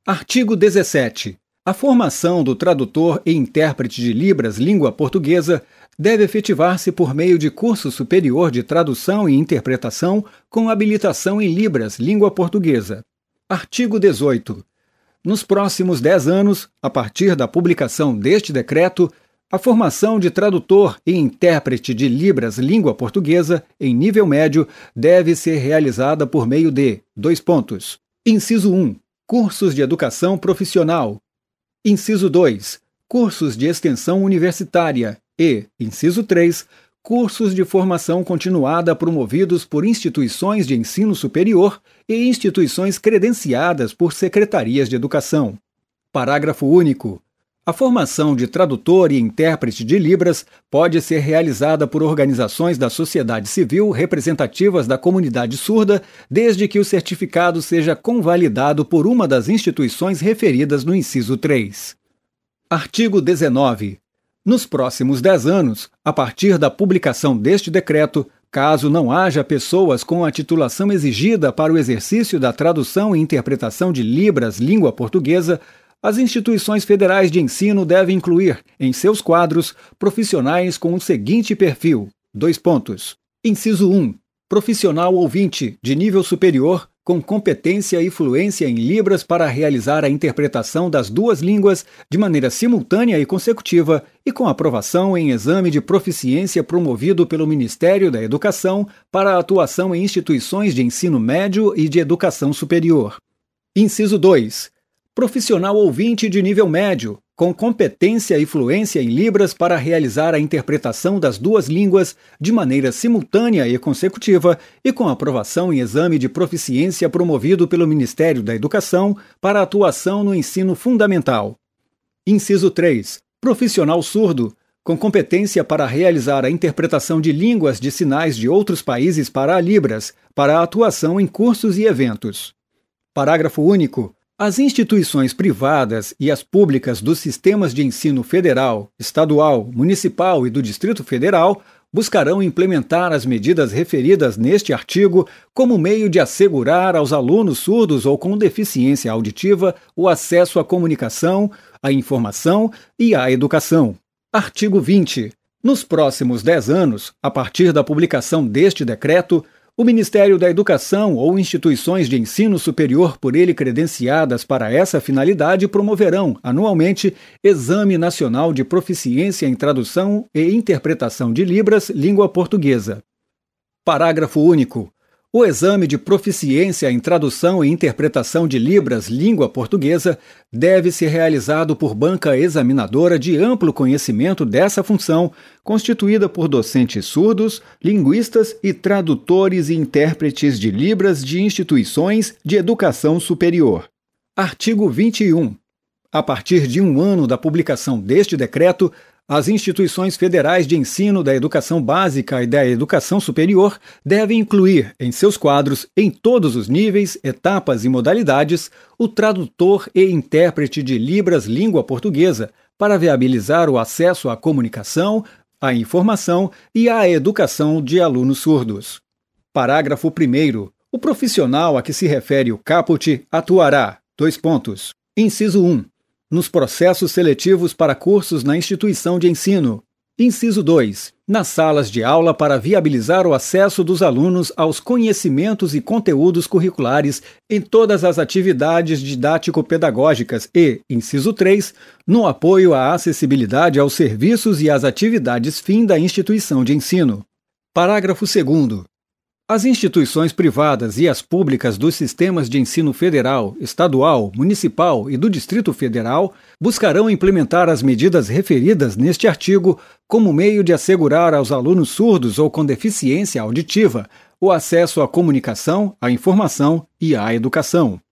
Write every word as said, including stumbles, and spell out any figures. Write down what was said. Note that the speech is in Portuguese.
Artigo dezessete. A formação do tradutor e intérprete de Libras língua portuguesa deve efetivar-se por meio de curso superior de tradução e interpretação com habilitação em Libras língua portuguesa. Artigo dezoito. Nos próximos dez anos, a partir da publicação deste decreto, a formação de tradutor e intérprete de Libras língua portuguesa em nível médio deve ser realizada por meio de dois pontos. Inciso um. Cursos de educação profissional. Inciso dois. Cursos de extensão universitária. E, inciso três. Cursos de formação continuada promovidos por instituições de ensino superior e instituições credenciadas por secretarias de educação. Parágrafo único. A formação de tradutor e intérprete de Libras pode ser realizada por organizações da sociedade civil representativas da comunidade surda, desde que o certificado seja convalidado por uma das instituições referidas no inciso três. Artigo dezenove. Nos próximos dez anos, a partir da publicação deste decreto, caso não haja pessoas com a titulação exigida para o exercício da tradução e interpretação de Libras língua portuguesa, as instituições federais de ensino devem incluir, em seus quadros, profissionais com o seguinte perfil: dois pontos. Inciso um. Profissional ouvinte, de nível superior, com competência e fluência em Libras para realizar a interpretação das duas línguas de maneira simultânea e consecutiva e com aprovação em exame de proficiência promovido pelo Ministério da Educação para a atuação em instituições de ensino médio e de educação superior. Inciso dois. Profissional ouvinte de nível médio, com competência e fluência em Libras para realizar a interpretação das duas línguas de maneira simultânea e consecutiva e com aprovação em exame de proficiência promovido pelo Ministério da Educação para atuação no ensino fundamental. Inciso três. Profissional surdo, com competência para realizar a interpretação de línguas de sinais de outros países para a Libras, para a atuação em cursos e eventos. Parágrafo único. As instituições privadas e as públicas dos sistemas de ensino federal, estadual, municipal e do Distrito Federal buscarão implementar as medidas referidas neste artigo como meio de assegurar aos alunos surdos ou com deficiência auditiva o acesso à comunicação, à informação e à educação. Artigo vinte. Nos próximos dez anos, a partir da publicação deste decreto, o Ministério da Educação ou instituições de ensino superior por ele credenciadas para essa finalidade promoverão, anualmente, Exame Nacional de Proficiência em Tradução e Interpretação de Libras língua portuguesa. Parágrafo único. O exame de proficiência em tradução e interpretação de Libras língua portuguesa deve ser realizado por banca examinadora de amplo conhecimento dessa função, constituída por docentes surdos, linguistas e tradutores e intérpretes de Libras de instituições de educação superior. Artigo vinte e um. A partir de um ano da publicação deste decreto, as instituições federais de ensino da educação básica e da educação superior devem incluir em seus quadros, em todos os níveis, etapas e modalidades, o tradutor e intérprete de Libras língua portuguesa, para viabilizar o acesso à comunicação, à informação e à educação de alunos surdos. Parágrafo primeiro. O profissional a que se refere o caput atuará, dois pontos. Inciso um. Nos processos seletivos para cursos na instituição de ensino. Inciso dois. Nas salas de aula para viabilizar o acesso dos alunos aos conhecimentos e conteúdos curriculares em todas as atividades didático-pedagógicas e, inciso três, no apoio à acessibilidade aos serviços e às atividades fim da instituição de ensino. Parágrafo segundo. As instituições privadas e as públicas dos sistemas de ensino federal, estadual, municipal e do Distrito Federal buscarão implementar as medidas referidas neste artigo como meio de assegurar aos alunos surdos ou com deficiência auditiva o acesso à comunicação, à informação e à educação.